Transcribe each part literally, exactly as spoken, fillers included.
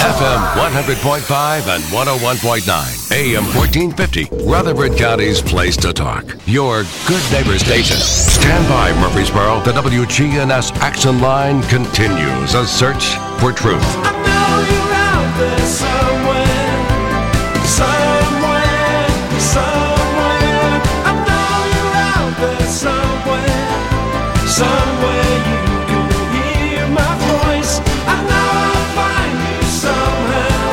F M one hundred point five and one oh one point nine. A M fourteen fifty. Rutherford County's place to talk. Your good neighbor station. Stand by, Murfreesboro. The W G N S Action Line continues a search for truth. I know you're out there somewhere. Somewhere. Somewhere. I know you're out there somewhere. Somewhere you can hear my voice. I know I'll find you somehow.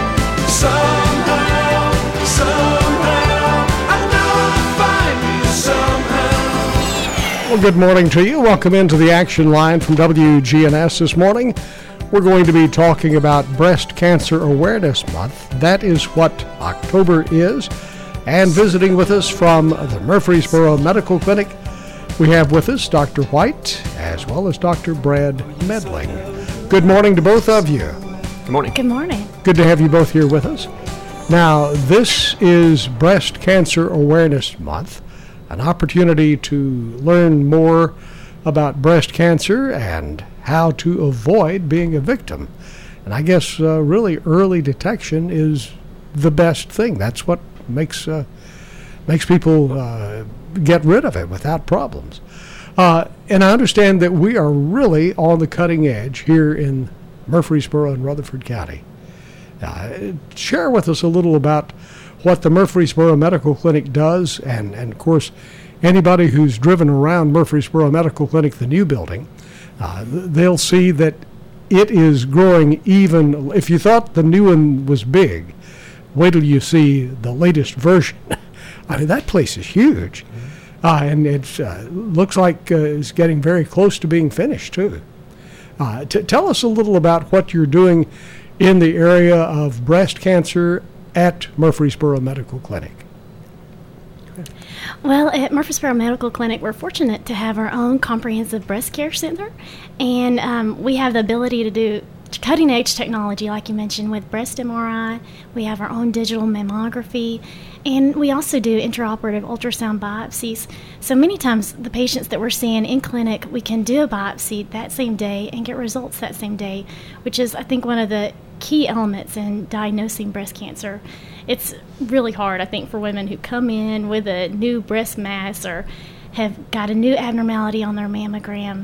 Somehow. Somehow. I know I'll find you somehow. Well, good morning to you. Welcome into the Action Line from W G N S this morning. We're going to be talking about Breast Cancer Awareness Month. That is what October is. And visiting with us from the Murfreesboro Medical Clinic, we have with us Doctor White as well as Doctor Brad Medling. Good morning to both of you. Good morning. Good morning. Good to have you both here with us. Now, this is Breast Cancer Awareness Month, an opportunity to learn more about breast cancer and how to avoid being a victim. And I guess uh, really early detection is the best thing. That's what makes uh, makes people uh, get rid of it without problems. Uh, and I understand that we are really on the cutting edge here in Murfreesboro and Rutherford County. Uh, share with us a little about what the Murfreesboro Medical Clinic does, and, and of course, anybody who's driven around Murfreesboro Medical Clinic, the new building, uh, they'll see that it is growing even. If you thought the new one was big, wait till you see the latest version. I mean, that place is huge. Uh, and it uh, looks like uh, it's getting very close to being finished, too. Uh, t- tell us a little about what you're doing in the area of breast cancer at Murfreesboro Medical Clinic. Well, at Murfreesboro Medical Clinic, we're fortunate to have our own comprehensive breast care center, and um, we have the ability to do cutting-edge technology, like you mentioned, with breast M R I. We have our own digital mammography, and we also do intraoperative ultrasound biopsies. So many times the patients that we're seeing in clinic, we can do a biopsy that same day and get results that same day, which is, I think, one of the key elements in diagnosing breast cancer. It's really hard, I think, for women who come in with a new breast mass or have got a new abnormality on their mammogram.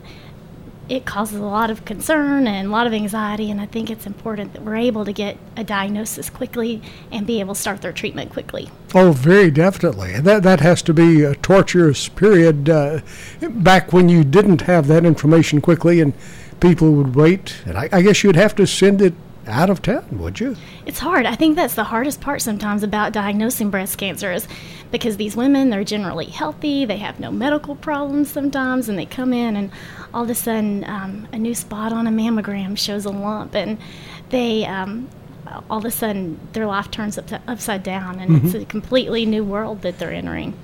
It causes a lot of concern and a lot of anxiety, and I think it's important that we're able to get a diagnosis quickly and be able to start their treatment quickly. Oh, very definitely. That that has to be a torturous period uh, back when you didn't have that information quickly and people would wait. And I, I guess you'd have to send it out of town, would you? It's hard. I think that's the hardest part sometimes about diagnosing breast cancer is because these women, they're generally healthy, they have no medical problems sometimes, and they come in and all of a sudden um, a new spot on a mammogram shows a lump, and they um, all of a sudden their life turns up to, upside down, and mm-hmm. it's a completely new world that they're entering.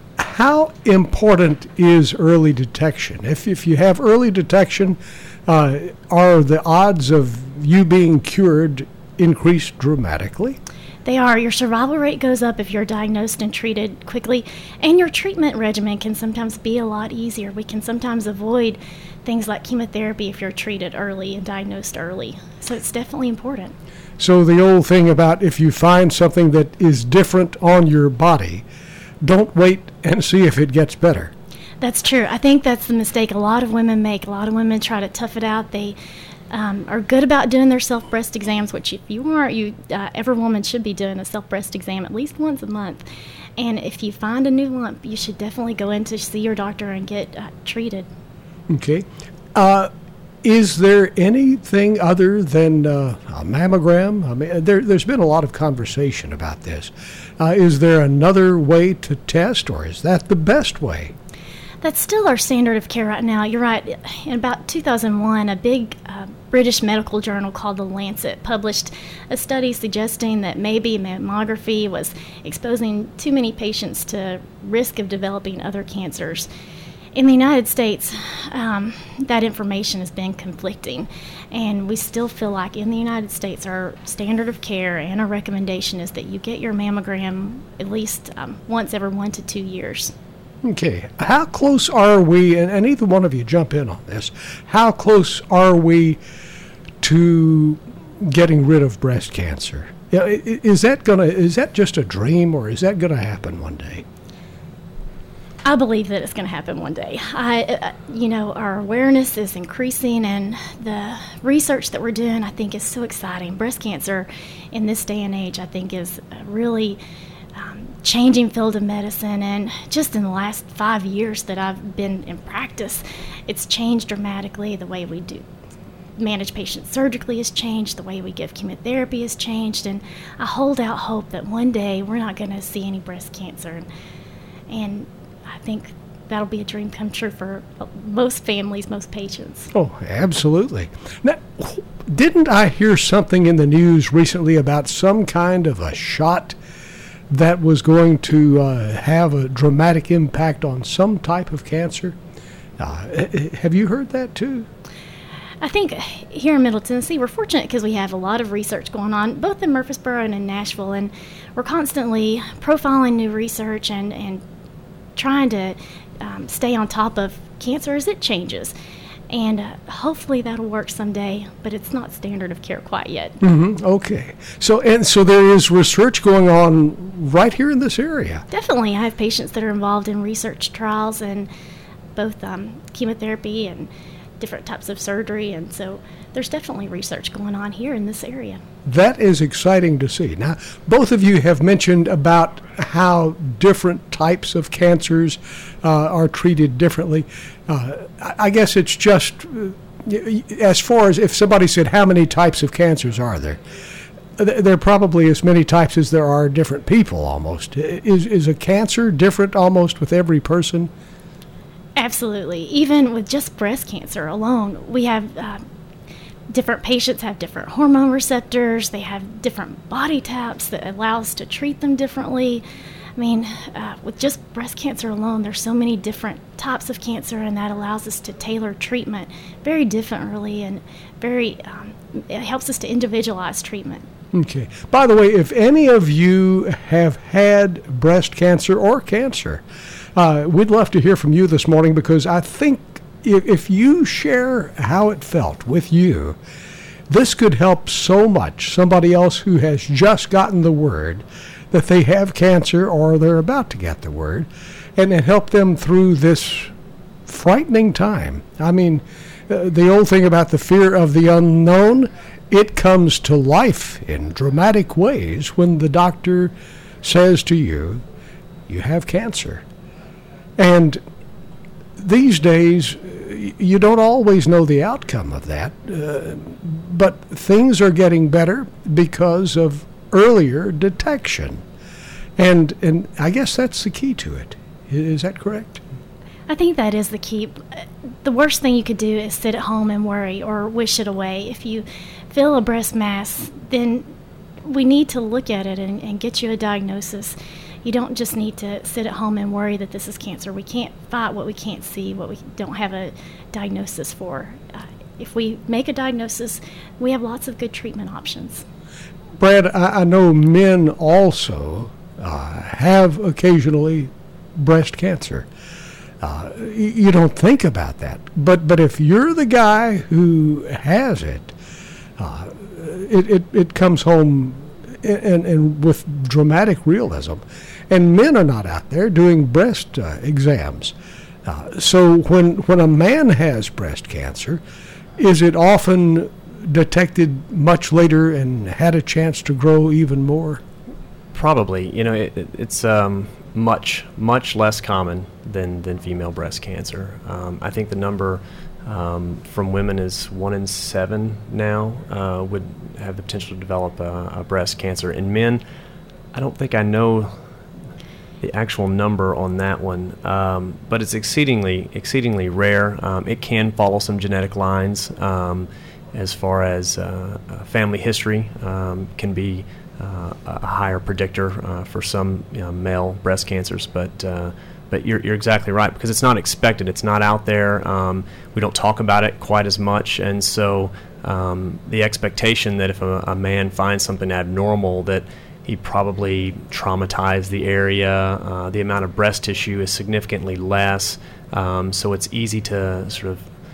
How important is early detection? If if you have early detection, uh, are the odds of you being cured increased dramatically? They are. Your survival rate goes up if you're diagnosed and treated quickly, and your treatment regimen can sometimes be a lot easier. We can sometimes avoid things like chemotherapy if you're treated early and diagnosed early. So it's definitely important. So the old thing about if you find something that is different on your body, don't wait and see if it gets better. That's true. I think that's the mistake a lot of women make. A lot of women try to tough it out. They um, are good about doing their self-breast exams, which if you aren't, you, uh, every woman should be doing a self-breast exam at least once a month. And if you find a new lump, you should definitely go in to see your doctor and get uh, treated. Okay. Uh, is there anything other than uh, a mammogram? I mean, there, there's been a lot of conversation about this. Uh, is there another way to test, or is that the best way? That's still our standard of care right now. You're right. In about two thousand one, a big uh, British medical journal called The Lancet published a study suggesting that maybe mammography was exposing too many patients to risk of developing other cancers. In the United States, um, that information has been conflicting, and we still feel like in the United States our standard of care and our recommendation is that you get your mammogram at least um, once every one to two years. Okay. How close are we, and, and either one of you jump in on this, how close are we to getting rid of breast cancer. Yeah, i- i- is that gonna is that just a dream, or is that gonna happen one day? I believe that it's going to happen one day. I, uh, you know, our awareness is increasing, and the research that we're doing, I think, is so exciting. Breast cancer, in this day and age, I think, is a really um, changing field of medicine. And just in the last five years that I've been in practice, it's changed dramatically. The way we do manage patients surgically has changed. The way we give chemotherapy has changed, and I hold out hope that one day we're not going to see any breast cancer. And, and I think that'll be a dream come true for most families, most patients. Oh, absolutely. Now, didn't I hear something in the news recently about some kind of a shot that was going to uh, have a dramatic impact on some type of cancer? Uh, have you heard that too? I think here in Middle Tennessee, we're fortunate because we have a lot of research going on, both in Murfreesboro and in Nashville, and we're constantly profiling new research and, and trying to um, stay on top of cancer as it changes. And uh, hopefully that'll work someday, but it's not standard of care quite yet. Mm-hmm. Okay. So and so there is research going on right here in this area. Definitely. I have patients that are involved in research trials and both um, chemotherapy and different types of surgery, and so there's definitely research going on here in this area. That is exciting to see. Now, both of you have mentioned about how different types of cancers uh, are treated differently. Uh, I I guess it's just, uh, y- y- as far as if somebody said, how many types of cancers are there? Th- There are probably as many types as there are different people almost. I- Is, is a cancer different almost with every person? Absolutely. Even with just breast cancer alone, we have uh, different patients have different hormone receptors. They have different body types that allow us to treat them differently. I mean, uh, with just breast cancer alone, there's so many different types of cancer, and that allows us to tailor treatment very differently, and very um, it helps us to individualize treatment. Okay. By the way, if any of you have had breast cancer or cancer, uh, we'd love to hear from you this morning, because I think if, if you share how it felt with you, this could help so much somebody else who has just gotten the word that they have cancer, or they're about to get the word, and it help them through this frightening time. I mean, uh, the old thing about the fear of the unknown, it comes to life in dramatic ways when the doctor says to you, you have cancer. And these days, y- you don't always know the outcome of that, uh, but things are getting better because of earlier detection. And and I guess that's the key to it. I- Is that correct? I think that is the key. The worst thing you could do is sit at home and worry or wish it away. If you feel a breast mass, then we need to look at it and, and get you a diagnosis. You don't just need to sit at home and worry that this is cancer. We can't fight what we can't see, what we don't have a diagnosis for. Uh, if we make a diagnosis, we have lots of good treatment options. Brad, I, I know men also uh, have occasionally breast cancer. Uh, y- you don't think about that, but but if you're the guy who has it, uh, it, it it comes home and and with dramatic realism, and men are not out there doing breast uh, exams. Uh, so when when a man has breast cancer, is it often detected much later and had a chance to grow even more? Probably. You know, it, it- it's um, much, much less common than, than female breast cancer. Um, I think the number um, from women is one in seven now uh, would have the potential to develop a, a breast cancer. In men, I don't think I know the actual number on that one, um, but it's exceedingly, exceedingly rare. Um, it can follow some genetic lines. Um, as far as uh, uh, family history um, can be uh, a higher predictor uh, for some you know, male breast cancers, but uh, but you're, you're exactly right, because it's not expected. It's not out there. Um, we don't talk about it quite as much, and so um, the expectation that if a, a man finds something abnormal, that he probably traumatized the area. Uh, the amount of breast tissue is significantly less, um, so it's easy to sort of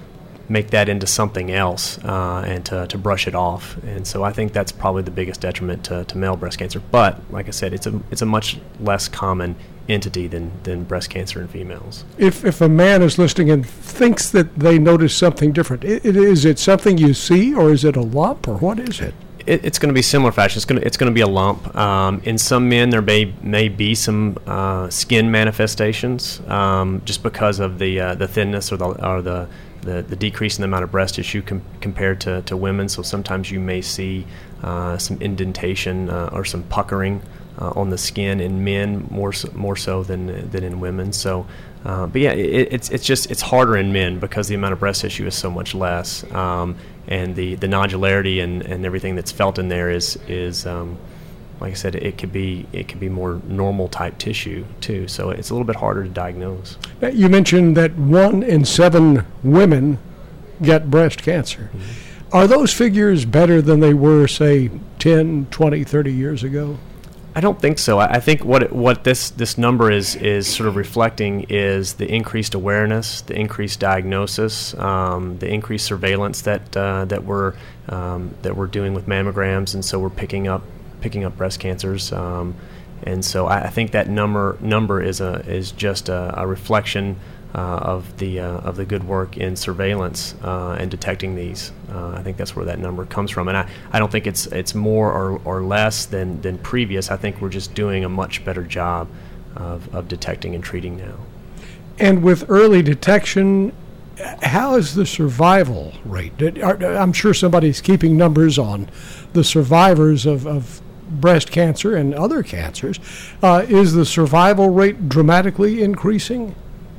make that into something else uh, and to, to brush it off. And so I think that's probably the biggest detriment to, to male breast cancer. But like I said, it's a it's a much less common entity than, than breast cancer in females. If if a man is listening and thinks that they notice something different, i i- is it something you see, or is it a lump, or what is it? It, it's going to be similar fashion. It's going to it's going to be a lump. Um, in some men, there may may be some uh, skin manifestations um, just because of the uh, the thinness or the or the, the, the decrease in the amount of breast tissue com- compared to, to women. So sometimes you may see uh, some indentation uh, or some puckering uh, on the skin in men more so, more so than than in women. So. Uh, but yeah, it, it's it's just it's harder in men because the amount of breast tissue is so much less, um, and the, the nodularity and, and everything that's felt in there is is um, like I said, it could be it could be more normal type tissue too. So it's a little bit harder to diagnose. Now, you mentioned that one in seven women get breast cancer. Mm-hmm. Are those figures better than they were, say, ten, twenty, thirty years ago? I don't think so. I I think what it, what this, this number is is sort of reflecting is the increased awareness, the increased diagnosis, um, the increased surveillance that uh, that we're um, that we're doing with mammograms, and so we're picking up picking up breast cancers. Um, and so I, I think that number number is a is just a, a reflection uh, of the uh, of the good work in surveillance uh, and detecting these. Uh, I think that's where that number comes from, and I, I don't think it's it's more or, or less than, than previous. I think we're just doing a much better job of, of detecting and treating now. And with early detection, how is the survival rate? Did- are- I'm sure somebody's keeping numbers on the survivors of, of breast cancer and other cancers. Uh, is the survival rate dramatically increasing?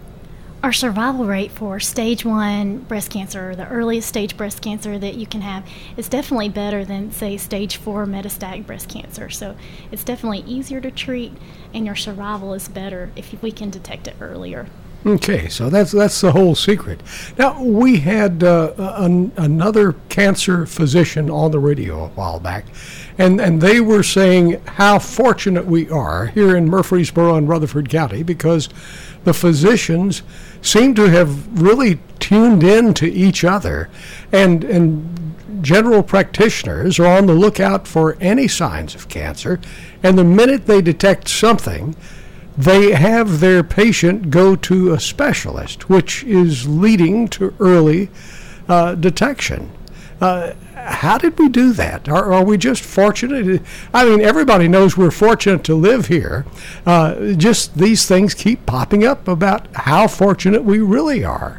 Our survival rate for stage one breast cancer, or the earliest stage breast cancer that you can have, is definitely better than, say, stage four metastatic breast cancer. So it's definitely easier to treat, and your survival is better if we can detect it earlier. Okay, so that's that's the whole secret. Now, we had uh, an, another cancer physician on the radio a while back, and, and they were saying how fortunate we are here in Murfreesboro and Rutherford County, because the physicians seem to have really tuned in to each other, and and general practitioners are on the lookout for any signs of cancer, and the minute they detect something, they have their patient go to a specialist, which is leading to early uh, detection. Uh, how did we do that? Are, are we just fortunate? I mean, everybody knows we're fortunate to live here. Uh, just these things keep popping up about how fortunate we really are.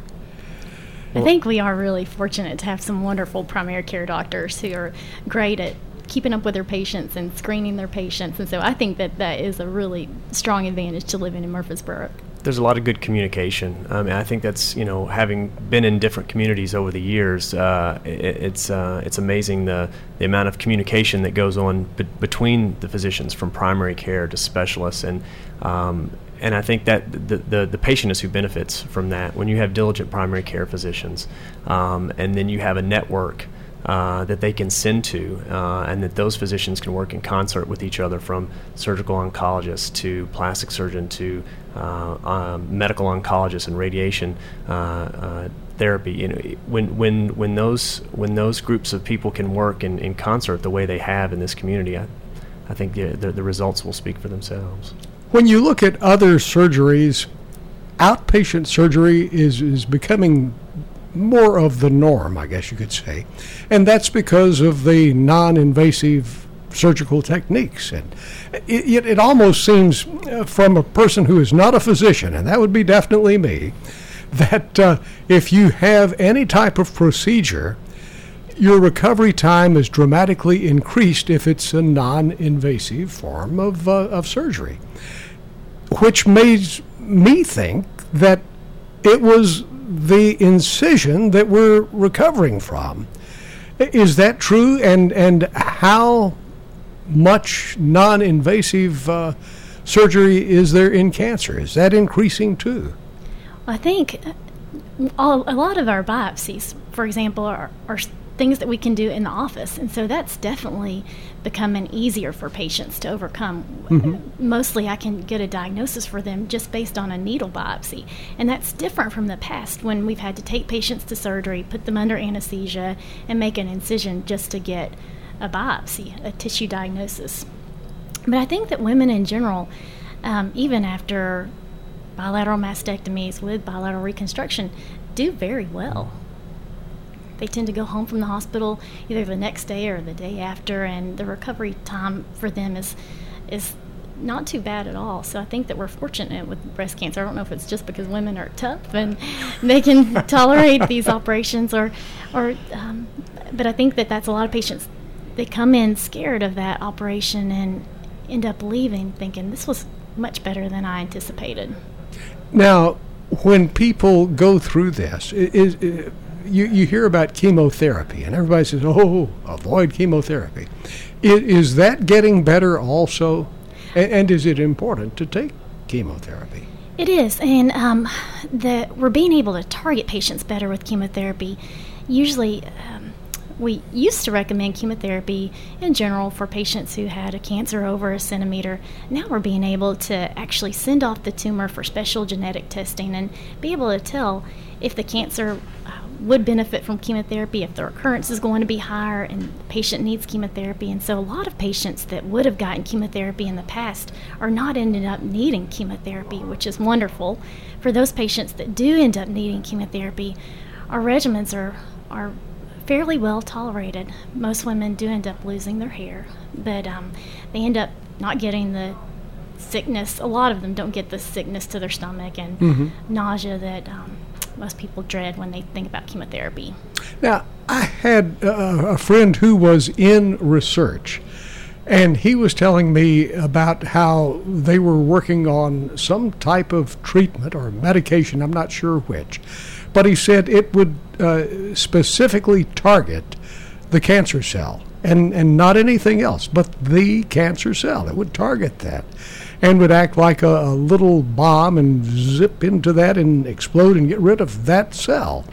I think we are really fortunate to have some wonderful primary care doctors who are great at keeping up with their patients and screening their patients. And so I think that that is a really strong advantage to living in Murfreesboro. There's a lot of good communication. I mean, I think that's, you know, having been in different communities over the years, uh, it, it's uh, it's amazing the, the amount of communication that goes on be- between the physicians from primary care to specialists. And um, and I think that the, the, the patient is who benefits from that. When you have diligent primary care physicians, um, and then you have a network Uh, that they can send to, uh, and that those physicians can work in concert with each other, from surgical oncologists to plastic surgeon to uh, um, medical oncologists and radiation uh, uh, therapy. You know, when when when those when those groups of people can work in, in concert the way they have in this community, I, I think the, the the results will speak for themselves. When you look at other surgeries, outpatient surgery is, is becoming more of the norm, I guess you could say. And that's because of the non-invasive surgical techniques. And it, it, it almost seems, uh, from a person who is not a physician, and that would be definitely me, that uh, if you have any type of procedure, your recovery time is dramatically increased if it's a non-invasive form of, uh, of surgery, which made me think that it was the incision that we're recovering from. Is that true? And and how much non-invasive uh, surgery is there in cancer? Is that increasing too? I think all, a lot of our biopsies, for example, are, are things that we can do in the office. And so that's definitely becoming easier for patients to overcome. Mm-hmm. Mostly I can get a diagnosis for them just based on a needle biopsy. And that's different from the past when we've had to take patients to surgery, put them under anesthesia, and make an incision just to get a biopsy, a tissue diagnosis. But I think that women in general, um, even after bilateral mastectomies with bilateral reconstruction, do very well. They tend to go home from the hospital either the next day or the day after, and the recovery time for them is is not too bad at all. So I think that we're fortunate with breast cancer. I don't know if it's just because women are tough and they can tolerate these operations, or, or um, but I think that that's a lot of patients. They come in scared of that operation and end up leaving thinking this was much better than I anticipated. Now, when people go through this, is, is You, you hear about chemotherapy, and everybody says, oh, avoid chemotherapy. Is, is that getting better also? And, and is it important to take chemotherapy? It is, and um, the, we're being able to target patients better with chemotherapy. Usually, um, we used to recommend chemotherapy in general for patients who had a cancer over a centimeter. Now we're being able to actually send off the tumor for special genetic testing and be able to tell if the cancer uh, would benefit from chemotherapy, if the recurrence is going to be higher and the patient needs chemotherapy. And so a lot of patients that would have gotten chemotherapy in the past are not ending up needing chemotherapy, which is wonderful. For those patients that do end up needing chemotherapy, our regimens are, are fairly well tolerated. Most women do end up losing their hair, but um, they end up not getting the sickness. A lot of them don't get the sickness to their stomach and mm-hmm. nausea that um, most people dread when they think about chemotherapy. Now, I had uh, a friend who was in research, and he was telling me about how they were working on some type of treatment or medication, I'm not sure which, but he said it would uh, specifically target the cancer cell and, and not anything else, but the cancer cell. It would target that and would act like a, a little bomb and zip into that and explode and get rid of that cell.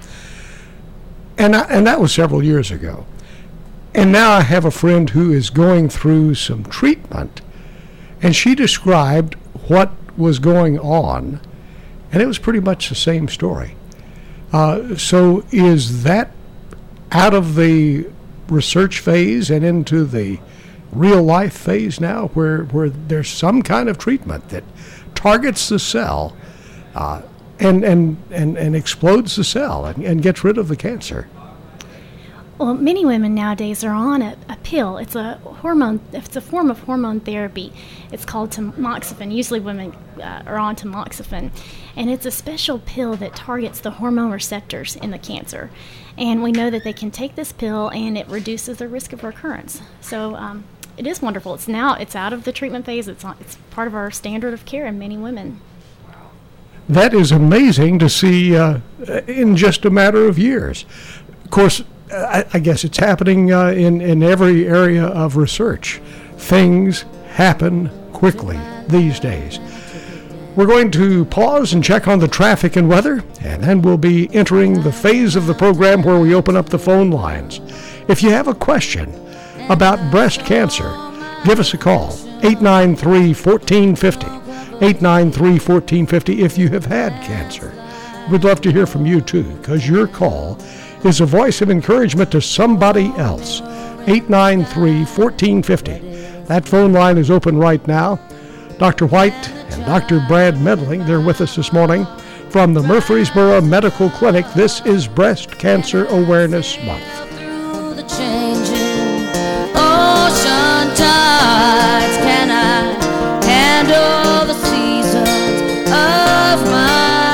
And I, and that was several years ago. And now I have a friend who is going through some treatment, and she described what was going on, and it was pretty much the same story. Uh, so is that out of the research phase and into the real life phase now, where, where there's some kind of treatment that targets the cell uh, and, and, and, and explodes the cell and, and gets rid of the cancer? Well, many women nowadays are on a, a pill. It's a hormone. It's a form of hormone therapy. It's called tamoxifen. Usually women uh, are on tamoxifen. And it's a special pill that targets the hormone receptors in the cancer. And we know that they can take this pill and it reduces the risk of recurrence. So um, it is wonderful. It's now, it's out of the treatment phase. It's, on, it's part of our standard of care in many women. That is amazing to see uh, in just a matter of years. Of course, I, I guess it's happening uh, in, in every area of research. Things happen quickly these days. We're going to pause and check on the traffic and weather, and then we'll be entering the phase of the program where we open up the phone lines. If you have a question about breast cancer, give us a call, eight nine three, one four five zero, eight nine three, one four five zero if you have had cancer. We'd love to hear from you too, because your call is a voice of encouragement to somebody else. eight nine three, one four five zero. That phone line is open right now. Doctor White and Doctor Brad Medling, they're with us this morning from the Murfreesboro Medical Clinic. This is Breast Cancer Awareness Month. Through the changing ocean tides, can I handle the seasons of my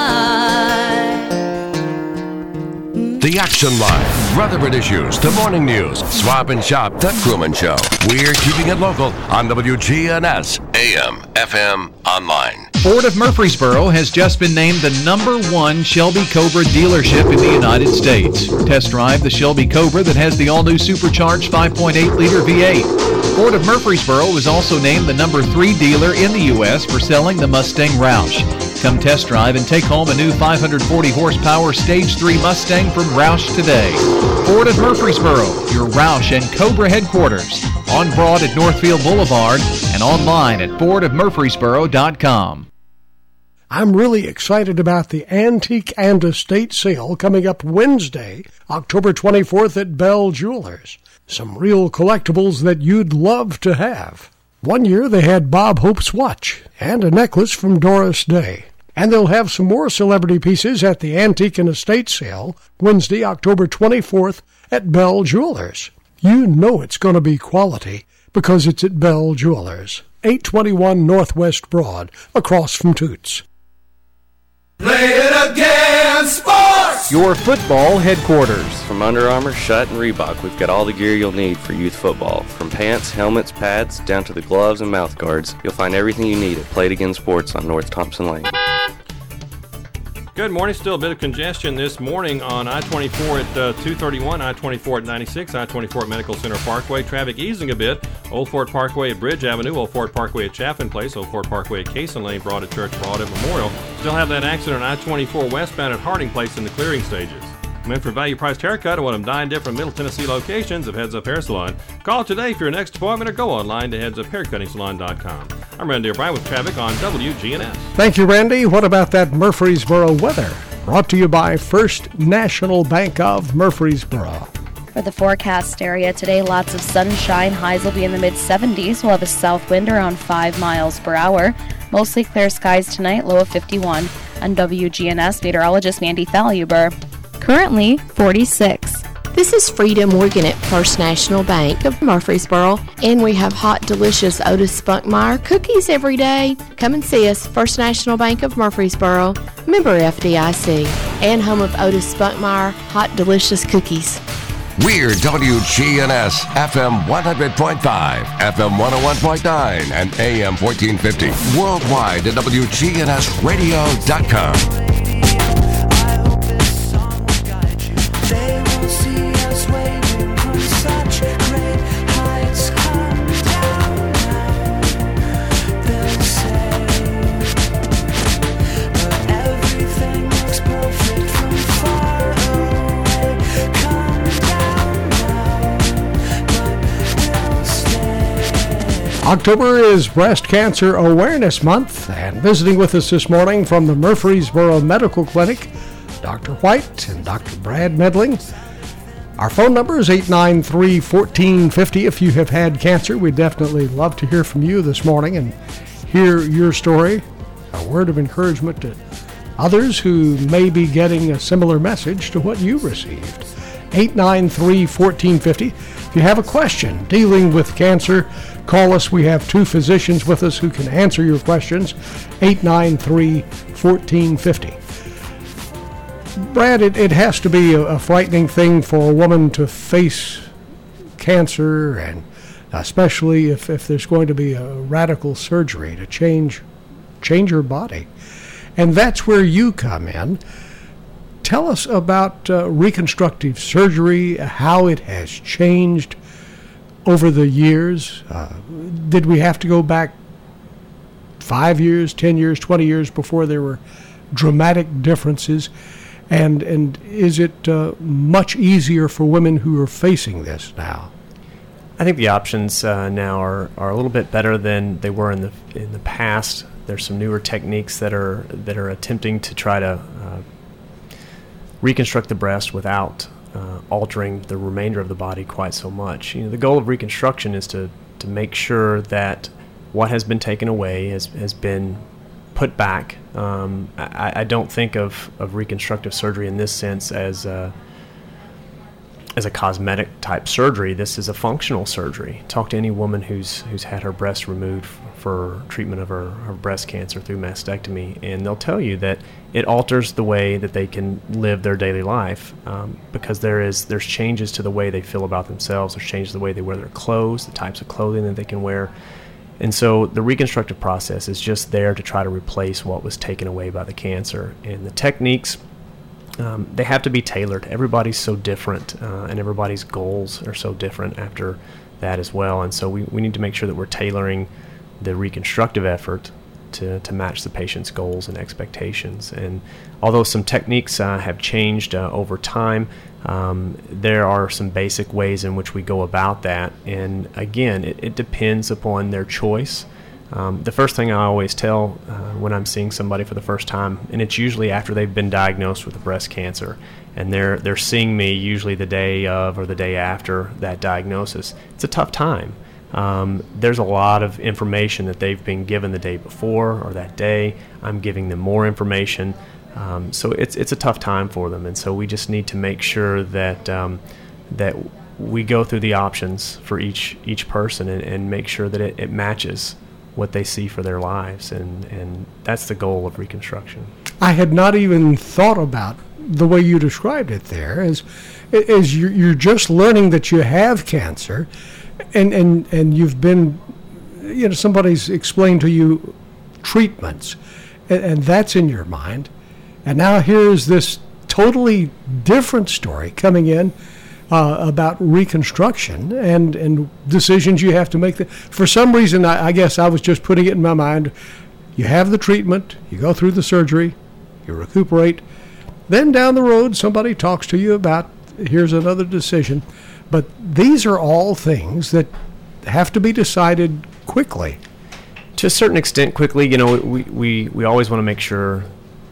life? The Action Line, Rutherford Issues, the Morning News, Swap and Shop, The Truman Show. We're keeping it local on W G N S, A M, F M, online. Ford of Murfreesboro has just been named the number one Shelby Cobra dealership in the United States. Test drive the Shelby Cobra that has the all-new supercharged five point eight liter V eight. Ford of Murfreesboro was also named the number three dealer in the U S for selling the Mustang Roush. Come test drive and take home a new five hundred forty horsepower Stage three Mustang from Roush today. Ford at Murfreesboro, your Roush and Cobra headquarters. On Broad at Northfield Boulevard and online at ford of murfreesboro dot com. I'm really excited about the Antique and Estate Sale coming up Wednesday, October twenty-fourth at Bell Jewelers. Some real collectibles that you'd love to have. One year they had Bob Hope's watch and a necklace from Doris Day. And they'll have some more celebrity pieces at the Antique and Estate Sale Wednesday, October twenty-fourth at Bell Jewelers. You know it's going to be quality because it's at Bell Jewelers, eight twenty-one Northwest Broad, across from Toots. Play it again, sports! Your football headquarters. From Under Armour, Schutt, and Reebok, we've got all the gear you'll need for youth football. From pants, helmets, pads, down to the gloves and mouth guards, you'll find everything you need at Play It Again Sports on North Thompson Lane. Good morning. Still a bit of congestion this morning on I twenty-four at uh, two thirty-one, I twenty-four at ninety-six, I twenty-four at Medical Center Parkway. Traffic easing a bit. Old Fort Parkway at Bridge Avenue, Old Fort Parkway at Chaffin Place, Old Fort Parkway at Cason Lane, Broad at Church, Broad at Memorial. Still have that accident on I twenty-four westbound at Harding Place in the clearing stages. Meant for value-priced haircut at one of nine different Middle Tennessee locations of Heads Up Hair Salon. Call today for your next appointment or go online to heads up hair cutting salon dot com. I'm Randy O'Brien with traffic on W G N S. Thank you, Randy. What about that Murfreesboro weather? Brought to you by First National Bank of Murfreesboro. For the forecast area today, lots of sunshine. Highs will be in the mid seventies. We'll have a south wind around five miles per hour. Mostly clear skies tonight, low of fifty-one. On W G N S, meteorologist Mandy Thaluber. Currently forty-six. This is Frida Morgan at First National Bank of Murfreesboro, and we have hot, delicious Otis Spunkmeyer cookies every day. Come and see us, First National Bank of Murfreesboro, member F D I C, and home of Otis Spunkmeyer hot, delicious cookies. We're W G N S, F M one hundred point five, F M one oh one point nine, and A M fourteen fifty. Worldwide at W G N S radio dot com. October is Breast Cancer Awareness Month, and visiting with us this morning from the Murfreesboro Medical Clinic, Doctor White and Doctor Brad Medling. Our phone number is eight nine three, one four five zero. If you have had cancer, we'd definitely love to hear from you this morning and hear your story, a word of encouragement to others who may be getting a similar message to what you received. eight nine three, one four five zero. If you have a question dealing with cancer, call us. We have two physicians with us who can answer your questions. eight nine three, one four five zero. Brad, it, it has to be a, a frightening thing for a woman to face cancer, and especially if, if there's going to be a radical surgery to change change her body. And that's where you come in. Tell us about uh, reconstructive surgery, how it has changed over the years. Uh, did we have to go back five years, ten years, twenty years before there were dramatic differences? And and is it uh, much easier for women who are facing this now? I think the options uh, now are, are a little bit better than they were in the in the past. There's some newer techniques that are that are attempting to try to uh, reconstruct the breast without uh, altering the remainder of the body quite so much. You know, the goal of reconstruction is to to make sure that what has been taken away has has been put back. Um, I, I don't think of, of reconstructive surgery in this sense as a, as a cosmetic type surgery. This is a functional surgery. Talk to any woman who's who's had her breast removed f- for treatment of her, her breast cancer through mastectomy, and they'll tell you that it alters the way that they can live their daily life um, because there is there's changes to the way they feel about themselves. There's changes to the way they wear their clothes, the types of clothing that they can wear. And so the reconstructive process is just there to try to replace what was taken away by the cancer. And the techniques, um, they have to be tailored. Everybody's so different, uh, and everybody's goals are so different after that as well. And so we, we need to make sure that we're tailoring the reconstructive effort to, to match the patient's goals and expectations. And although some techniques uh, have changed uh, over time, um, there are some basic ways in which we go about that. And again, it, it depends upon their choice. Um, the first thing I always tell uh, when I'm seeing somebody for the first time, and it's usually after they've been diagnosed with breast cancer, and they're they're seeing me usually the day of or the day after that diagnosis, it's a tough time. Um, there's a lot of information that they've been given the day before or that day. I'm giving them more information, um, so it's it's a tough time for them, and so we just need to make sure that um, that we go through the options for each each person and, and make sure that it, it matches what they see for their lives, and, and that's the goal of reconstruction. I had not even thought about the way you described it there, as, as you're, you're just learning that you have cancer, and, and, and you've been, you know, somebody's explained to you treatments, and, and that's in your mind, and now here's this totally different story coming in Uh, about reconstruction and, and decisions you have to make. The, for some reason, I, I guess I was just putting it in my mind, you have the treatment, you go through the surgery, you recuperate, then down the road somebody talks to you about, here's another decision. But these are all things that have to be decided quickly. To a certain extent, quickly. You know, we, we, we always want to make sure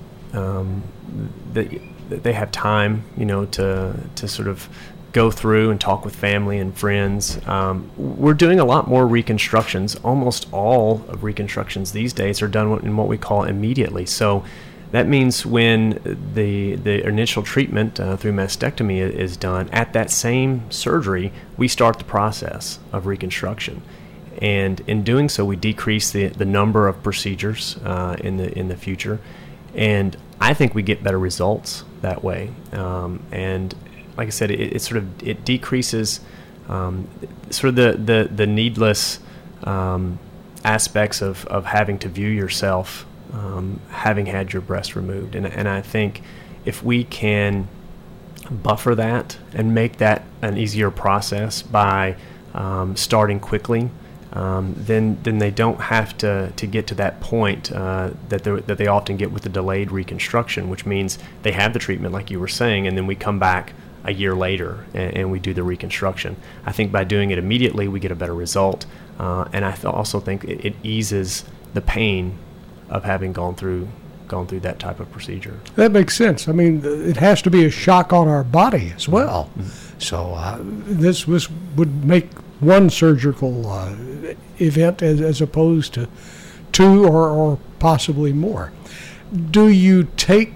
um, that, that they have time, you know, to to sort of go through and talk with family and friends. Um, we're doing a lot more reconstructions. Almost all of reconstructions these days are done in what we call immediately. So that means when the the initial treatment uh, through mastectomy is done, at that same surgery, we start the process of reconstruction. And in doing so, we decrease the, the number of procedures uh, in the in the future. And I think we get better results that way. Um, and like I said, it, it sort of it decreases um, sort of the the, the needless um, aspects of, of having to view yourself um, having had your breast removed. And and I think if we can buffer that and make that an easier process by um, starting quickly, Um, then then they don't have to, to get to that point uh, that they that they often get with the delayed reconstruction, which means they have the treatment like you were saying, and then we come back a year later and, and we do the reconstruction. I think by doing it immediately, we get a better result, uh, and I th- also think it, it eases the pain of having gone through gone through that type of procedure. That makes sense. I mean, it has to be a shock on our body as well. Mm-hmm. So uh, this this would make one surgical uh, event as, as opposed to two or, or possibly more. Do you take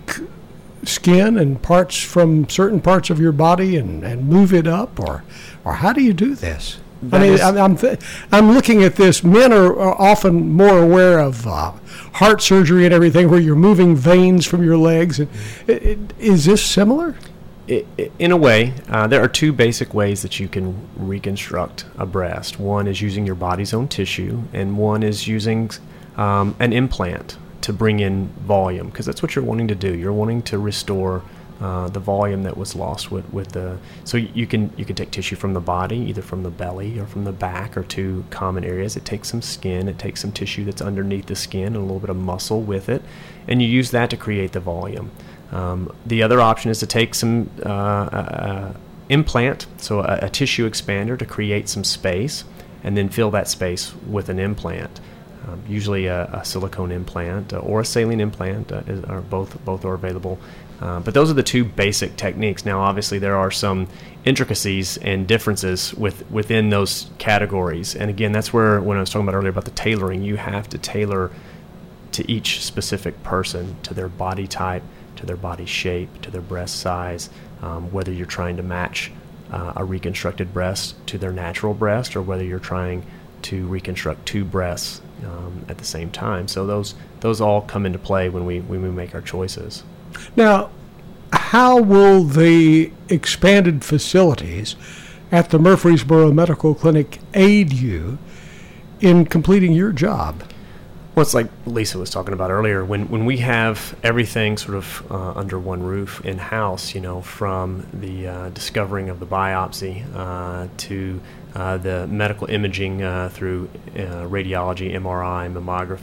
skin and parts from certain parts of your body and, and move it up, or or how do you do this? That I mean, is- I'm I'm, th- I'm looking at this. Men are, are often more aware of uh, heart surgery and everything, where you're moving veins from your legs. And it, it, is this similar? I- I- In a way, uh, there are two basic ways that you can reconstruct a breast. One is using your body's own tissue, and one is using um, an implant to bring in volume, because that's what you're wanting to do. You're wanting to restore uh, the volume that was lost with, with the. So you can you can take tissue from the body, either from the belly or from the back, or two common areas. It takes some skin, it takes some tissue that's underneath the skin, and a little bit of muscle with it, and you use that to create the volume. Um, the other option is to take some uh, uh, implant, so a, a tissue expander, to create some space, and then fill that space with an implant. Um, usually a, a silicone implant uh, or a saline implant uh, is, are both both are available. Uh, but those are the two basic techniques. Now, obviously, there are some intricacies and differences with within those categories. And again, that's where, when I was talking about earlier about the tailoring, you have to tailor to each specific person, to their body type, to their body shape, to their breast size, um, whether you're trying to match uh, a reconstructed breast to their natural breast, or whether you're trying to reconstruct two breasts um, at the same time. So those those all come into play when we when we make our choices. Now, how will the expanded facilities at the Murfreesboro Medical Clinic aid you in completing your job? Well, it's like Lisa was talking about earlier. When when we have everything sort of uh, under one roof in-house, you know, from the uh, discovering of the biopsy uh, to uh, the medical imaging uh, through uh, radiology, M R I, mammography,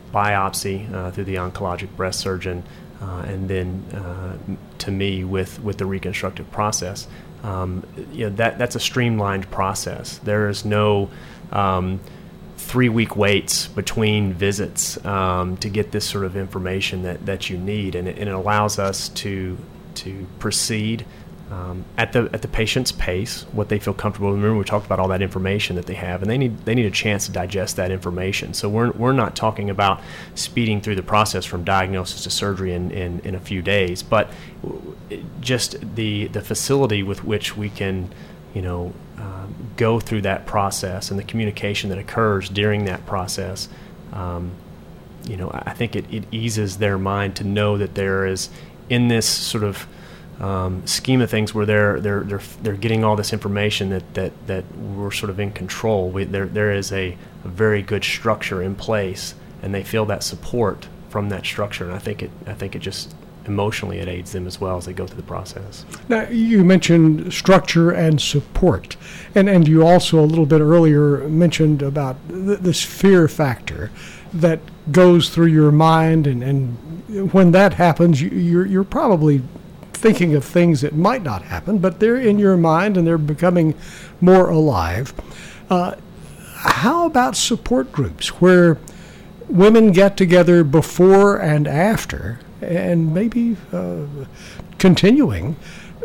biopsy uh, through the oncologic breast surgeon, uh, and then uh, to me with, with the reconstructive process. Um, you know, that that's a streamlined process. There is no um, three-week waits between visits um, to get this sort of information that, that you need, and it, and it allows us to to proceed Um, at the at the patient's pace, what they feel comfortable. Remember, we talked about all that information that they have, and they need they need a chance to digest that information. So we're we're not talking about speeding through the process from diagnosis to surgery in, in, in a few days, but just the the facility with which we can, you know, um, go through that process and the communication that occurs during that process. Um, you know, I think it, it eases their mind to know that there is in this sort of Um, scheme of things where they're they're they're they're getting all this information that that, that we're sort of in control. We, there there is a, a very good structure in place, and they feel that support from that structure. And I think it I think it just emotionally it aids them as well as they go through the process. Now, you mentioned structure and support, and and you also a little bit earlier mentioned about th- this fear factor that goes through your mind, and, and when that happens, you, you're you're probably thinking of things that might not happen, but they're in your mind and they're becoming more alive. Uh, how about support groups where women get together before and after, and maybe uh, continuing,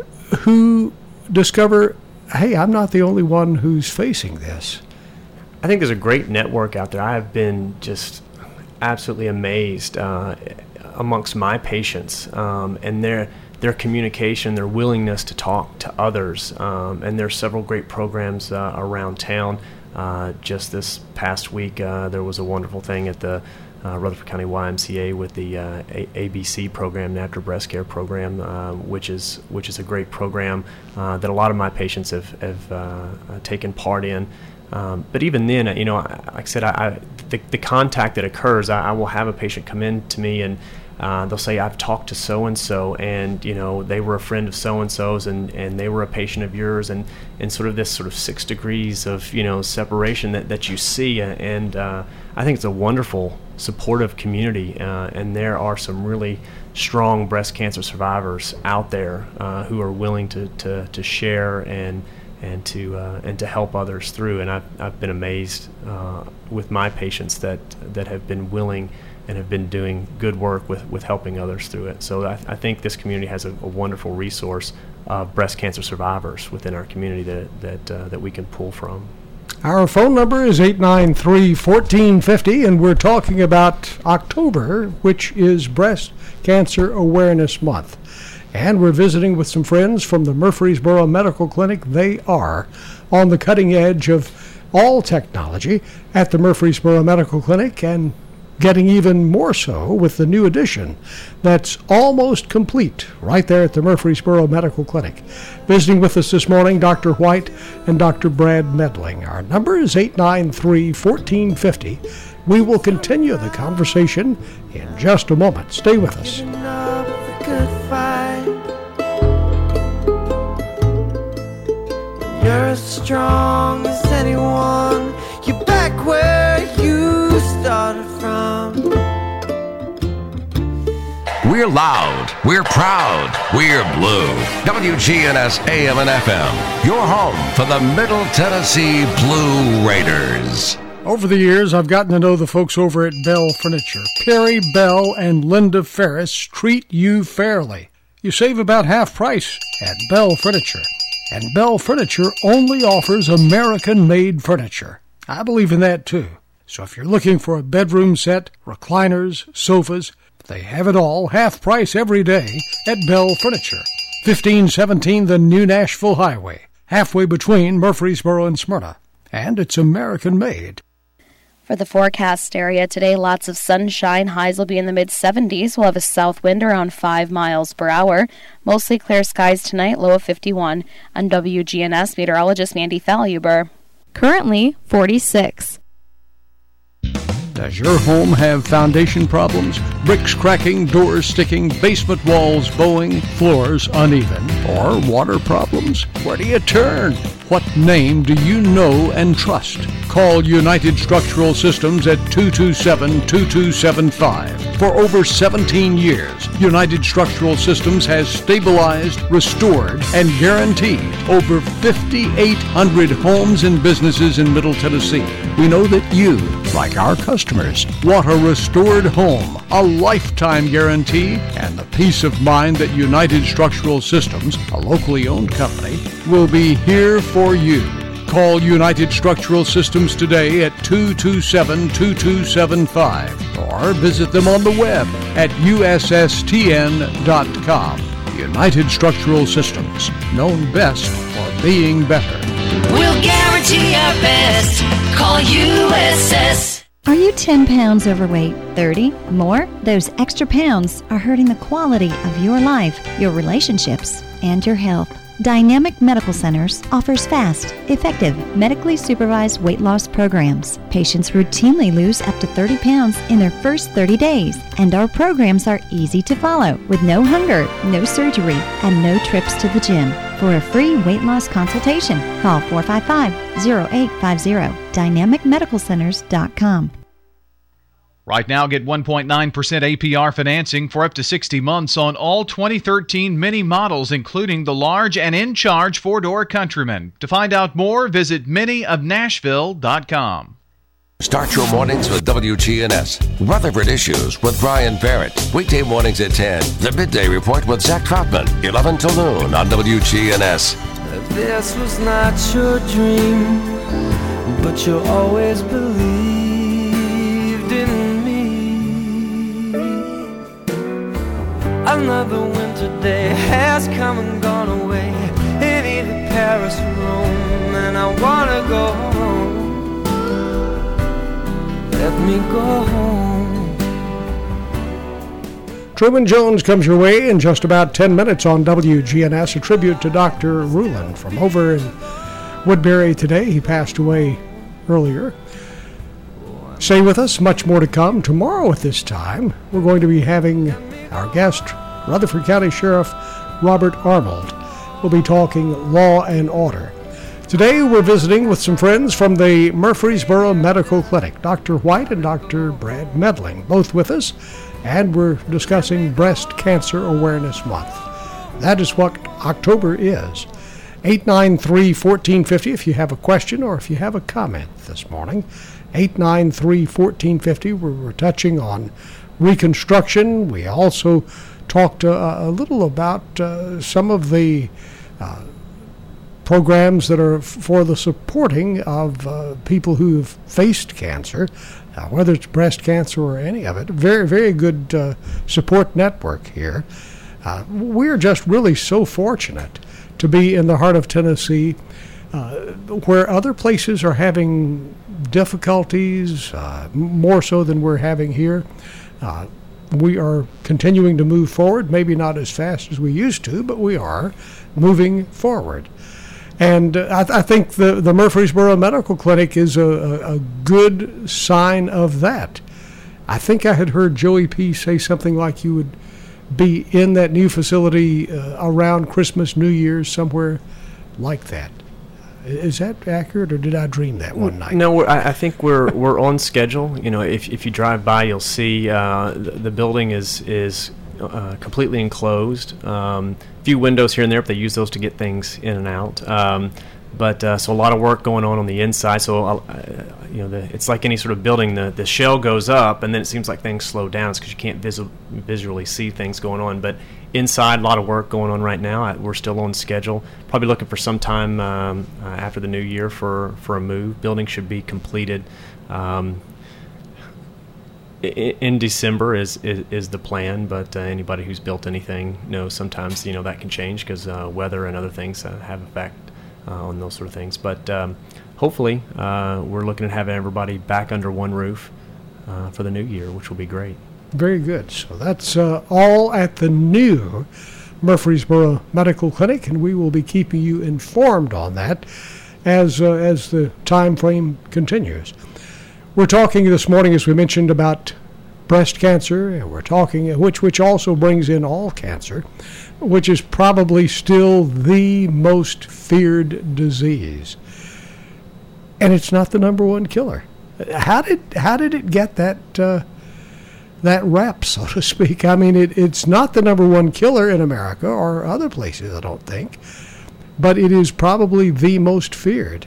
who discover, hey, I'm not the only one who's facing this? I think there's a great network out there. I have been just absolutely amazed uh, amongst my patients, um, and they're their communication, their willingness to talk to others. Um, and there's several great programs uh, around town. Uh, just this past week, uh, there was a wonderful thing at the uh, Rutherford County Y M C A with the uh, a- ABC program, Natural Breast Care Program, uh, which is which is a great program uh, that a lot of my patients have, have uh, taken part in. Um, but even then, you know, like I said, I, I, the, the contact that occurs, I, I will have a patient come in to me and Uh, they'll say, I've talked to so-and-so, and, you know, they were a friend of so-and-so's, and, and they were a patient of yours, and, and sort of this sort of six degrees of, you know, separation that, that you see. And uh, I think it's a wonderful, supportive community, uh, and there are some really strong breast cancer survivors out there uh, who are willing to, to, to share and and to uh, and to help others through. And I've, I've been amazed uh, with my patients that, that have been willing and have been doing good work with, with helping others through it. So I, I think this community has a, a wonderful resource of breast cancer survivors within our community that that, uh, that we can pull from. Our phone number is eight nine three, one four five zero, and we're talking about October, which is Breast Cancer Awareness Month. And we're visiting with some friends from the Murfreesboro Medical Clinic. They are on the cutting edge of all technology at the Murfreesboro Medical Clinic, and getting even more so with the new addition that's almost complete right there at the Murfreesboro Medical Clinic. Visiting with us this morning, Doctor White and Doctor Brad Medling. Our number is eight nine three, one four five zero. We will continue the conversation in just a moment. Stay with us. You're as strong as anyone. You're back where you started from. We're loud, we're proud, we're blue. W G N S A M and F M, your home for the Middle Tennessee Blue Raiders. Over the years, I've gotten to know the folks over at Bell Furniture. Perry Bell and Linda Ferris treat you fairly. You save about half price at Bell Furniture. And Bell Furniture only offers American-made furniture. I believe in that, too. So if you're looking for a bedroom set, recliners, sofas, they have it all, half price every day at Bell Furniture. fifteen seventeen the New Nashville Highway, halfway between Murfreesboro and Smyrna. And it's American-made. For the forecast area today, lots of sunshine. Highs will be in the mid seventies. We'll have a south wind around five miles per hour. Mostly clear skies tonight, low of fifty-one. I'm W G N S meteorologist Mandy Thaluber. Currently forty-six. Does your home have foundation problems? Bricks cracking, doors sticking, basement walls bowing, floors uneven? Or water problems? Where do you turn? What name do you know and trust? Call United Structural Systems at two two seven, two two seven five. For over seventeen years, United Structural Systems has stabilized, restored, and guaranteed over fifty-eight hundred homes and businesses in Middle Tennessee. We know that you, like our customers, want a restored home, a lifetime guarantee, and the peace of mind that United Structural Systems, a locally owned company, will be here for you. Call United Structural Systems today at two two seven, two two seven five or visit them on the web at U S S T N dot com. United Structural Systems, known best for being better. We'll guarantee our best. Call U S S. Are you ten pounds overweight? thirty? More? Those extra pounds are hurting the quality of your life, your relationships, and your health. Dynamic Medical Centers offers fast, effective, medically supervised weight loss programs. Patients routinely lose up to thirty pounds in their first thirty days, and our programs are easy to follow with no hunger, no surgery, and no trips to the gym. For a free weight loss consultation, call four five five, zero eight five zero, dynamic medical centers dot com. Right now, get one point nine percent A P R financing for up to sixty months on all twenty thirteen Mini models, including the large and in-charge four-door Countryman. To find out more, visit mini of nashville dot com. Start your mornings with W G N S. Rutherford Issues with Brian Barrett. Weekday mornings at ten. The Midday Report with Zach Troutman. eleven till noon on W G N S. This was not your dream, but you always believed in me. Another winter day has come and gone away in either Paris or Rome, and I wanna go home. Let me go home. Truman Jones comes your way in just about ten minutes on W G N S, a tribute to Doctor Rulin from over in Woodbury today. He passed away earlier. Stay with us, much more to come. Tomorrow at this time, we're going to be having our guest, Rutherford County Sheriff Robert Arnold. We'll be talking law and order. Today we're visiting with some friends from the Murfreesboro Medical Clinic, Doctor White and Doctor Brad Medling, both with us, and we're discussing Breast Cancer Awareness Month. That is what October is. eight nine three, one four five zero if you have a question or if you have a comment this morning. eight nine three, one four five zero. We're, we're touching on Reconstruction. We also talked uh, a little about uh, some of the uh, programs that are f- for the supporting of uh, people who've faced cancer, uh, whether it's breast cancer or any of it. Very, very good uh, support network here. Uh, we're just really so fortunate to be in the heart of Tennessee, uh, where other places are having difficulties, uh, more so than we're having here. Uh, we are continuing to move forward, maybe not as fast as we used to, but we are moving forward. And uh, I, th- I think the, the Murfreesboro Medical Clinic is a, a, a good sign of that. I think I had heard Joey P. say something like you would be in that new facility uh, around Christmas, New Year's, somewhere like that. Is that accurate, or did I dream that one night? No, we're, I I think we're we're on schedule. You know, if if you drive by, you'll see uh, the, the building is is uh, completely enclosed. Um, a few windows here and there, but they use those to get things in and out. Um, but uh, so a lot of work going on on the inside. So uh, you know, the, it's like any sort of building. The the shell goes up, and then it seems like things slow down because you can't visu- visually see things going on. But inside, a lot of work going on right now. I, we're still on schedule. Probably looking for some time um, uh, after the new year for, for a move. Building should be completed um, in, in December is, is is the plan. But uh, anybody who's built anything knows sometimes you know that can change because uh, weather and other things uh, have effect uh, on those sort of things. But um, hopefully, uh, we're looking at having everybody back under one roof uh, for the new year, which will be great. Very good. So that's uh, all at the new Murfreesboro Medical Clinic, and we will be keeping you informed on that as uh, as the time frame continues. We're talking this morning, as we mentioned, about breast cancer, and we're talking, which which also brings in all cancer, which is probably still the most feared disease. And it's not the number one killer. How did how did it get that uh, that rep, so to speak? I mean, it, it's not the number one killer in America or other places, I don't think, but it is probably the most feared.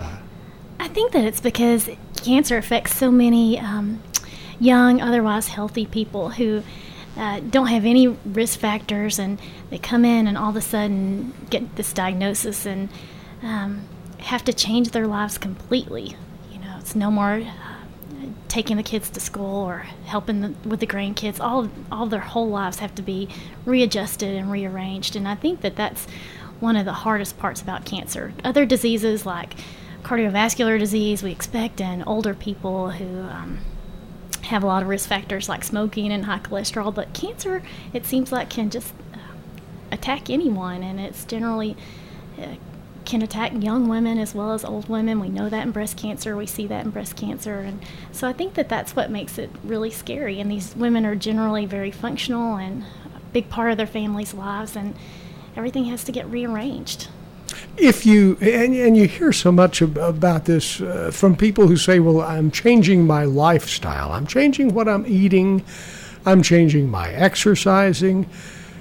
I think that it's because cancer affects so many um, young, otherwise healthy people who uh, don't have any risk factors, and they come in and all of a sudden get this diagnosis and um, have to change their lives completely. You know, it's no more uh, taking the kids to school or helping the, with the grandkids. All all their whole lives have to be readjusted and rearranged, and I think that that's one of the hardest parts about cancer. Other diseases like cardiovascular disease we expect in older people who um, have a lot of risk factors like smoking and high cholesterol, but cancer, it seems like, can just uh, attack anyone, and it's generally uh, can attack young women as well as old women. We know that in breast cancer, we see that in breast cancer, and so I think that that's what makes it really scary. And these women are generally very functional and a big part of their family's lives, and everything has to get rearranged. If you, and, and you hear so much ab- about this uh, from people who say, well, I'm changing my lifestyle, I'm changing what I'm eating, I'm changing my exercising.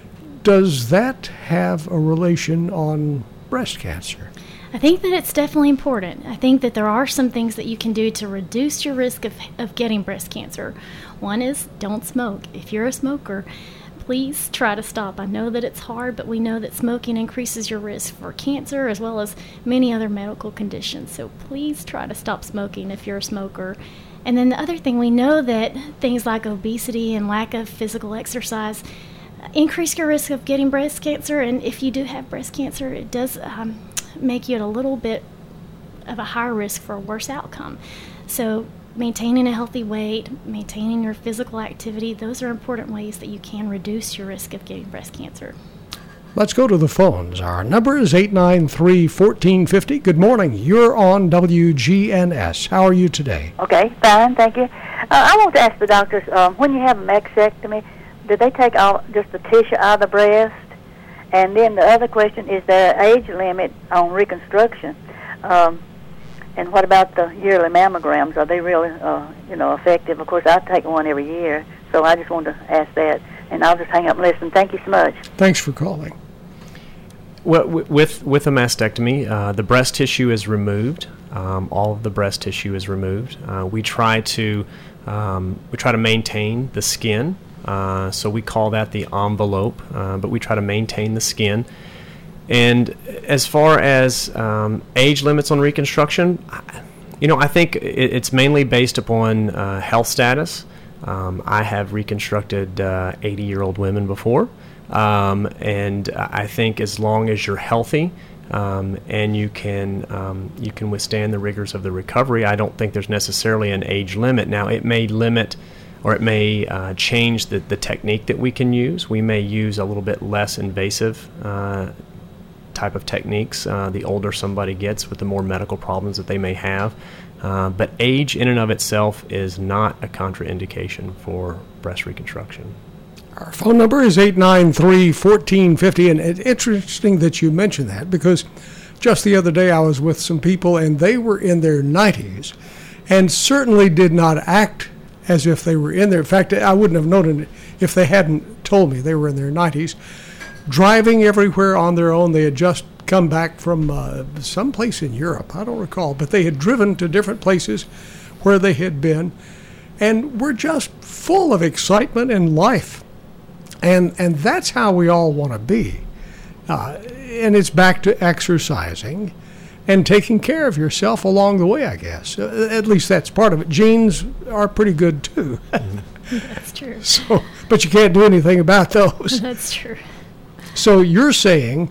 Does that have a relation on breast cancer? I think that it's definitely important. I think that there are some things that you can do to reduce your risk of, of getting breast cancer. One is don't smoke. If you're a smoker, please try to stop. I know that it's hard, but we know that smoking increases your risk for cancer as well as many other medical conditions. So please try to stop smoking if you're a smoker. And then the other thing, we know that things like obesity and lack of physical exercise increase your risk of getting breast cancer. And if you do have breast cancer, it does um, make you at a little bit of a higher risk for a worse outcome. So maintaining a healthy weight, maintaining your physical activity, those are important ways that you can reduce your risk of getting breast cancer. Let's go to the phones. Our number is eight nine three, one four five zero. Good morning. You're on W G N S. How are you today? Okay, fine, thank you. Uh, I want to ask the doctors, um, when you have a mastectomy, do they take all just the tissue out of the breast? And then the other question, is there an age limit on reconstruction? Um, And what about the yearly mammograms? Are they really, uh, you know, effective? Of course, I take one every year, so I just wanted to ask that. And I'll just hang up and listen. Thank you so much. Thanks for calling. Well, w- with with a mastectomy, uh, the breast tissue is removed. Um, all of the breast tissue is removed. Uh, we try to um, we try to maintain the skin. Uh, so we call that the envelope, uh, but we try to maintain the skin. And as far as um, age limits on reconstruction, you know, I think it, it's mainly based upon uh, health status. Um, I have reconstructed uh, eighty-year-old women before, um, and I think as long as you're healthy um, and you can um, you can withstand the rigors of the recovery, I don't think there's necessarily an age limit. Now, it may limit or it may uh, change the, the technique that we can use. We may use a little bit less invasive uh type of techniques uh, the older somebody gets with the more medical problems that they may have. Uh, but age in and of itself is not a contraindication for breast reconstruction. Our phone number is eight nine three, one four five zero, and it's interesting that you mentioned that because just the other day I was with some people and they were in their nineties and certainly did not act as if they were in there. In fact, I wouldn't have known it if they hadn't told me they were in their nineties. Driving everywhere on their own. They had just come back from uh, someplace in Europe, I don't recall, but they had driven to different places where they had been and were just full of excitement and life. And and that's how we all want to be. Uh, and it's back to exercising and taking care of yourself along the way, I guess. Uh, at least that's part of it. Genes are pretty good, too. That's true. So, but you can't do anything about those. That's true. So you're saying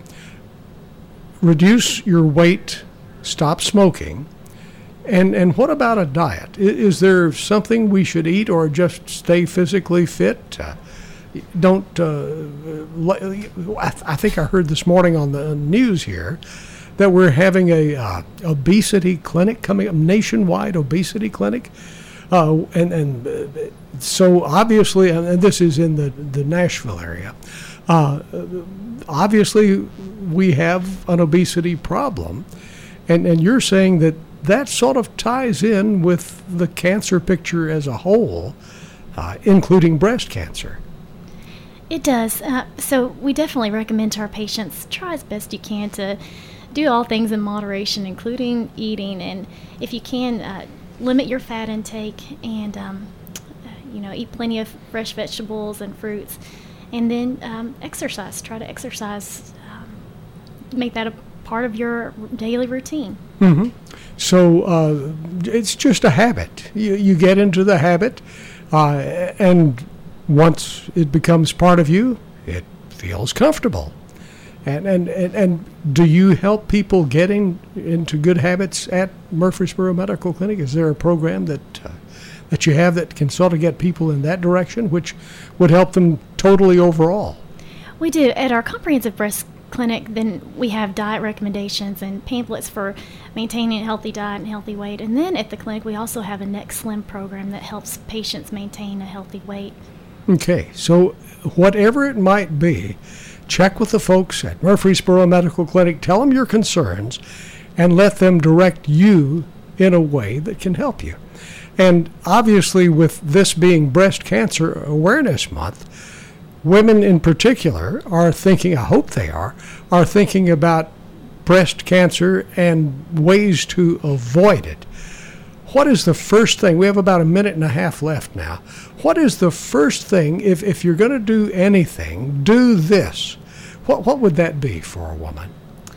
reduce your weight, stop smoking, and and what about a diet? Is, is there something we should eat or just stay physically fit? Uh, don't, uh, I, th- I think I heard this morning on the news here that we're having a uh, obesity clinic coming up, nationwide obesity clinic. Uh, and and uh, so obviously, and this is in the, the Nashville area, uh, obviously we have an obesity problem. And, and you're saying that that sort of ties in with the cancer picture as a whole, uh, including breast cancer. It does. Uh, so we definitely recommend to our patients, try as best you can to do all things in moderation, including eating. And if you can, uh, limit your fat intake and, um, uh, you know, eat plenty of fresh vegetables and fruits. And then um, exercise. Try to exercise. Um, make that a part of your daily routine. Mm-hmm. So uh, it's just a habit. You, you get into the habit, uh, and once it becomes part of you, it feels comfortable. And, and, and, and do you help people getting into good habits at Murfreesboro Medical Clinic? Is there a program that uh, that you have that can sort of get people in that direction, which would help them totally overall? We do. At our comprehensive breast clinic, then we have diet recommendations and pamphlets for maintaining a healthy diet and healthy weight. And then at the clinic, we also have a Next Slim program that helps patients maintain a healthy weight. Okay, so whatever it might be, check with the folks at Murfreesboro Medical Clinic, tell them your concerns, and let them direct you in a way that can help you. And obviously, with this being Breast Cancer Awareness Month, women in particular are thinking, I hope they are, are thinking about breast cancer and ways to avoid it. What is the first thing? We have about a minute and a half left now. What is the first thing, if, if you're going to do anything, do this? What, what would that be for a woman?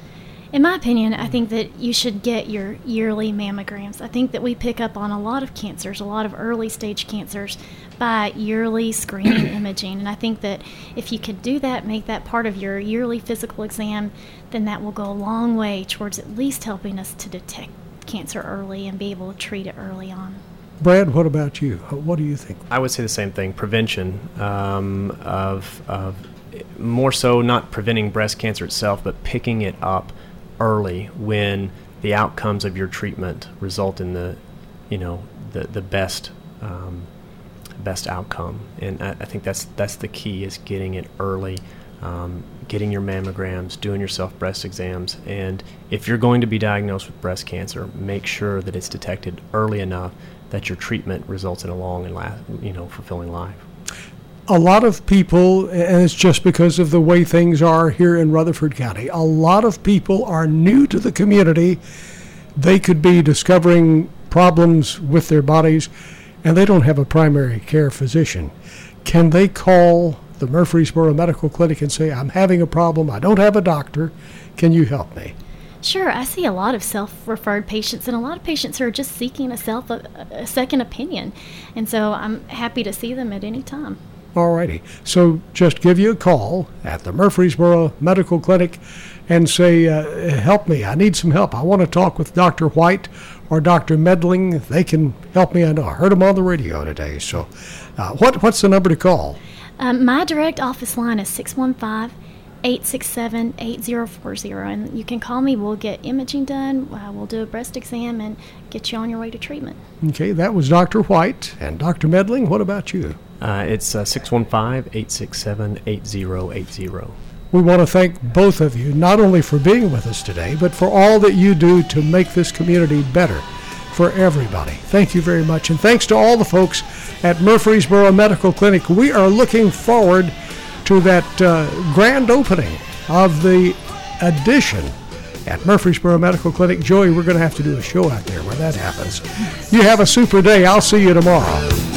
In my opinion, I think that you should get your yearly mammograms. I think that we pick up on a lot of cancers, a lot of early stage cancers, by yearly screening imaging. And I think that if you could do that, make that part of your yearly physical exam, then that will go a long way towards at least helping us to detect cancer early and be able to treat it early on. Brad, what about you? What do you think? I would say the same thing. Prevention um, of, of more so not preventing breast cancer itself, but picking it up early when the outcomes of your treatment result in the, you know, the the best um, best outcome. And I, I think that's that's the key, is getting it early, um, getting your mammograms, doing your self breast exams, and if you're going to be diagnosed with breast cancer, make sure that it's detected early enough that your treatment results in a long and la- you know fulfilling life. A lot of people, and it's just because of the way things are here in Rutherford County, a lot of people are new to the community. They could be discovering problems with their bodies, and they don't have a primary care physician. Can they call the Murfreesboro Medical Clinic and say, I'm having a problem, I don't have a doctor, can you help me? Sure, I see a lot of self-referred patients, and a lot of patients who are just seeking a self a, a second opinion, and so I'm happy to see them at any time. All righty. So just give you a call at the Murfreesboro Medical Clinic and say, uh, help me. I need some help. I want to talk with Doctor White or Doctor Medling. They can help me. I know I heard them on the radio today. So uh, what what's the number to call? Um, my direct office line is six one five, eight six seven, eight zero four zero, and you can call me. We'll get imaging done. Uh, we'll do a breast exam and get you on your way to treatment. Okay, that was Doctor White. And Doctor Medling, what about you? Uh, it's uh, six one five, eight six seven, eight zero eight zero. We want to thank both of you, not only for being with us today, but for all that you do to make this community better for everybody. Thank you very much. And thanks to all the folks at Murfreesboro Medical Clinic. We are looking forward to that uh, grand opening of the addition at Murfreesboro Medical Clinic. Joey, we're going to have to do a show out there where that happens. You have a super day. I'll see you tomorrow.